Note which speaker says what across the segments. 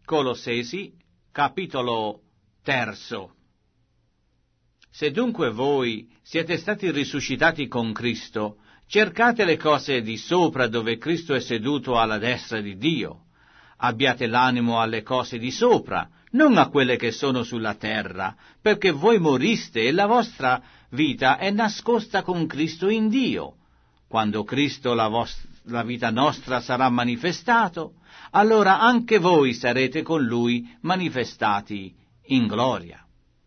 Speaker 1: Colossesi, capitolo 3. Se dunque voi siete stati risuscitati con Cristo, cercate le cose di sopra dove Cristo è seduto alla destra di Dio. Abbiate l'animo alle cose di sopra, non a quelle che sono sulla terra, perché voi moriste e la vostra vita è nascosta con Cristo in Dio. Quando Cristo, la vita nostra, sarà manifestato, allora anche voi sarete con Lui manifestati in gloria.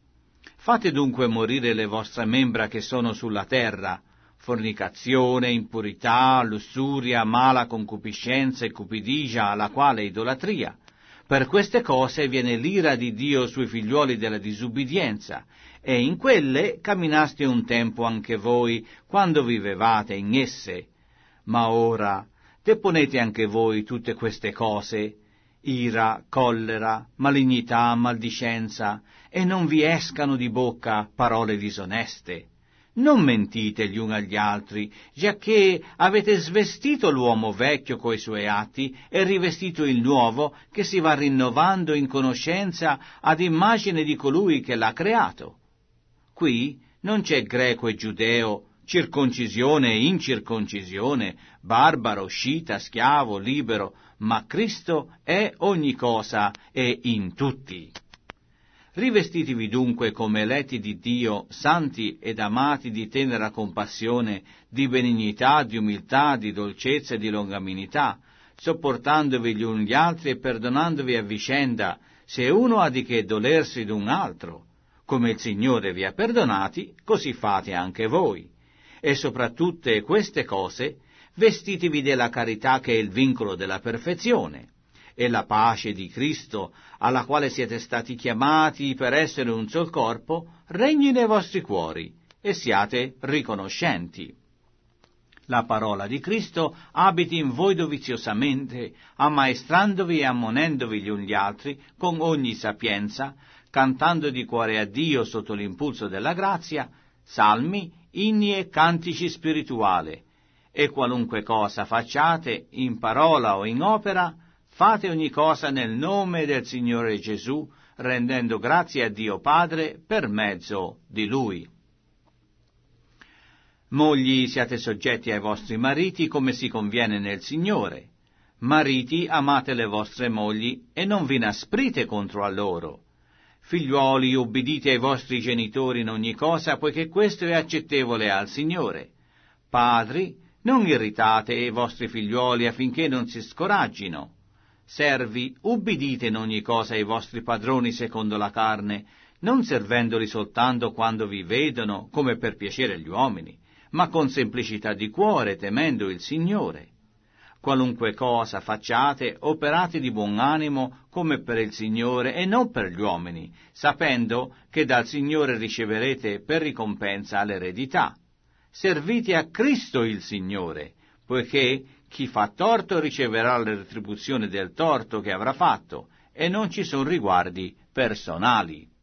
Speaker 1: Fate dunque morire le vostre membra che sono sulla terra: fornicazione, impurità, lussuria, mala concupiscenza e cupidigia, la quale idolatria. Per queste cose viene l'ira di Dio sui figliuoli della disubbidienza, e in quelle camminaste un tempo anche voi, quando vivevate in esse. Ma ora deponete anche voi tutte queste cose: ira, collera, malignità, maldicenza, e non vi escano di bocca parole disoneste. Non mentite gli uni agli altri, giacché avete svestito l'uomo vecchio coi suoi atti e rivestito il nuovo, che si va rinnovando in conoscenza ad immagine di colui che l'ha creato. Qui non c'è greco e giudeo, circoncisione e incirconcisione, barbaro, scita, schiavo, libero, ma Cristo è ogni cosa e in tutti. Rivestitevi dunque come eletti di Dio, santi ed amati, di tenera compassione, di benignità, di umiltà, di dolcezza e di longaminità, sopportandovi gli uni gli altri e perdonandovi a vicenda, se uno ha di che dolersi d'un altro. Come il Signore vi ha perdonati, così fate anche voi. E sopra tutte queste cose vestitevi della carità, che è il vincolo della perfezione, e la pace di Cristo, alla quale siete stati chiamati per essere un sol corpo, regni nei vostri cuori, e siate riconoscenti. La parola di Cristo abiti in voi doviziosamente, ammaestrandovi e ammonendovi gli uni gli altri con ogni sapienza, cantando di cuore a Dio sotto l'impulso della grazia, salmi, inni e cantici spirituali. E qualunque cosa facciate, in parola o in opera, fate ogni cosa nel nome del Signore Gesù, rendendo grazie a Dio Padre per mezzo di Lui. Mogli, siate soggetti ai vostri mariti come si conviene nel Signore. Mariti, amate le vostre mogli e non vi inasprite contro a loro. Figliuoli, ubbidite ai vostri genitori in ogni cosa, poiché questo è accettevole al Signore. Padri, non irritate i vostri figliuoli affinché non si scoraggino. Servi, ubbidite in ogni cosa ai vostri padroni secondo la carne, non servendoli soltanto quando vi vedono come per piacere agli uomini, ma con semplicità di cuore, temendo il Signore. Qualunque cosa facciate, operate di buon animo come per il Signore e non per gli uomini, sapendo che dal Signore riceverete per ricompensa l'eredità. Servite a Cristo il Signore, poiché chi fa torto riceverà la retribuzione del torto che avrà fatto, e non ci sono riguardi personali.